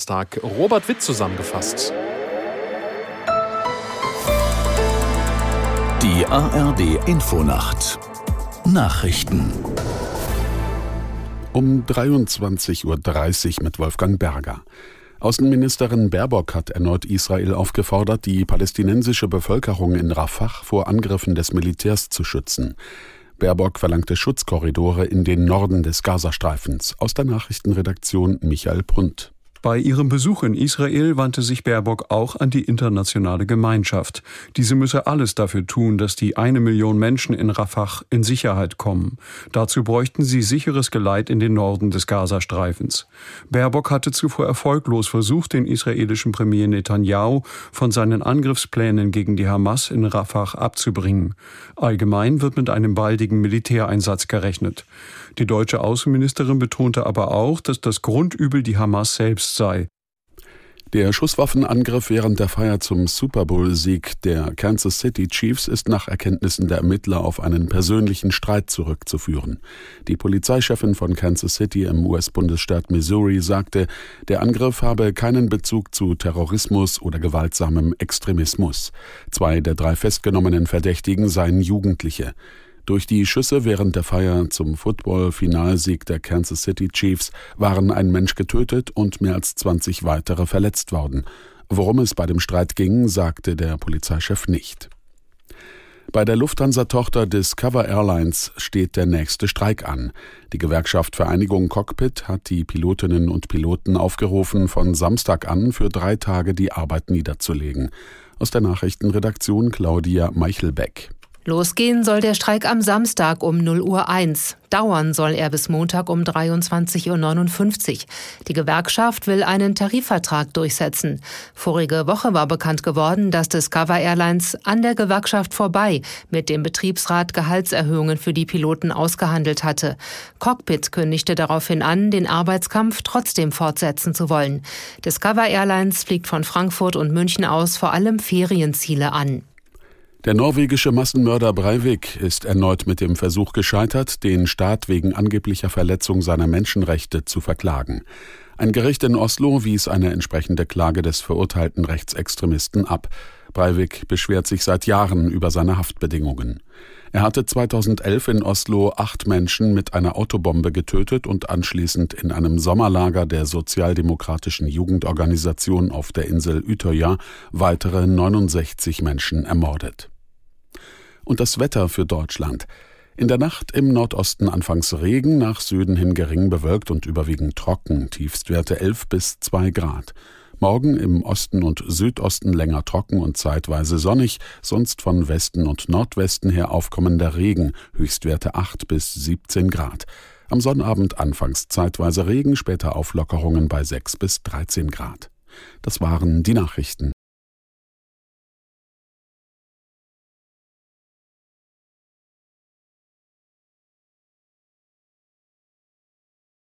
Donnerstag. Robert Witt zusammengefasst. Die ARD-Infonacht Nachrichten um 23:30 Uhr mit Wolfgang Berger. Außenministerin Baerbock hat erneut Israel aufgefordert, die palästinensische Bevölkerung in Rafah vor Angriffen des Militärs zu schützen. Baerbock verlangte Schutzkorridore in den Norden des Gazastreifens. Aus der Nachrichtenredaktion Michael Prundt. Bei ihrem Besuch in Israel wandte sich Baerbock auch an die internationale Gemeinschaft. Diese müsse alles dafür tun, dass die 1 Million Menschen in Rafah in Sicherheit kommen. Dazu bräuchten sie sicheres Geleit in den Norden des Gazastreifens. Baerbock hatte zuvor erfolglos versucht, den israelischen Premier Netanyahu von seinen Angriffsplänen gegen die Hamas in Rafah abzubringen. Allgemein wird mit einem baldigen Militäreinsatz gerechnet. Die deutsche Außenministerin betonte aber auch, dass das Grundübel die Hamas selbst sei. Der Schusswaffenangriff während der Feier zum Super Bowl-Sieg der Kansas City Chiefs ist nach Erkenntnissen der Ermittler auf einen persönlichen Streit zurückzuführen. Die Polizeichefin von Kansas City im US-Bundesstaat Missouri sagte, der Angriff habe keinen Bezug zu Terrorismus oder gewaltsamem Extremismus. 2 der 3 festgenommenen Verdächtigen seien Jugendliche. Durch die Schüsse während der Feier zum Football-Finalsieg der Kansas City Chiefs waren ein Mensch getötet und mehr als 20 weitere verletzt worden. Worum es bei dem Streit ging, sagte der Polizeichef nicht. Bei der Lufthansa-Tochter Discover Airlines steht der nächste Streik an. Die Gewerkschaft Vereinigung Cockpit hat die Pilotinnen und Piloten aufgerufen, von Samstag an für 3 Tage die Arbeit niederzulegen. Aus der Nachrichtenredaktion Claudia Meichelbeck. Losgehen soll der Streik am Samstag um 0:01 Uhr. Dauern soll er bis Montag um 23:59 Uhr. Die Gewerkschaft will einen Tarifvertrag durchsetzen. Vorige Woche war bekannt geworden, dass Discover Airlines an der Gewerkschaft vorbei mit dem Betriebsrat Gehaltserhöhungen für die Piloten ausgehandelt hatte. Cockpit kündigte daraufhin an, den Arbeitskampf trotzdem fortsetzen zu wollen. Discover Airlines fliegt von Frankfurt und München aus vor allem Ferienziele an. Der norwegische Massenmörder Breivik ist erneut mit dem Versuch gescheitert, den Staat wegen angeblicher Verletzung seiner Menschenrechte zu verklagen. Ein Gericht in Oslo wies eine entsprechende Klage des verurteilten Rechtsextremisten ab. Breivik beschwert sich seit Jahren über seine Haftbedingungen. Er hatte 2011 in Oslo 8 Menschen mit einer Autobombe getötet und anschließend in einem Sommerlager der sozialdemokratischen Jugendorganisation auf der Insel Utøya weitere 69 Menschen ermordet. Und das Wetter für Deutschland. In der Nacht im Nordosten anfangs Regen, nach Süden hin gering bewölkt und überwiegend trocken, Tiefstwerte 11 bis 2 Grad. Morgen im Osten und Südosten länger trocken und zeitweise sonnig, sonst von Westen und Nordwesten her aufkommender Regen, Höchstwerte 8 bis 17 Grad. Am Sonnabend anfangs zeitweise Regen, später Auflockerungen bei 6 bis 13 Grad. Das waren die Nachrichten.